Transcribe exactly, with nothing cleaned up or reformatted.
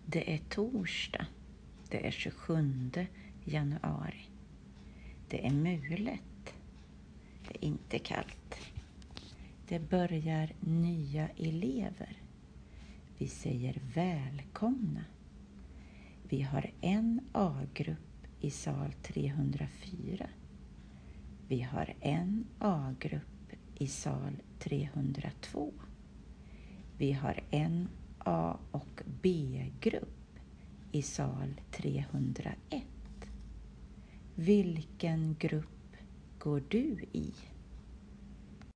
Det är torsdag. Det är tjugosjunde januari. Det är mulet. Det är inte kallt. Det börjar nya elever. Vi säger välkomna. Vi har en A-grupp i sal trehundrafyra. Vi har en A-grupp i sal trehundratvå. Vi har en A- och B-grupp i sal trehundraett. Vilken grupp går du i?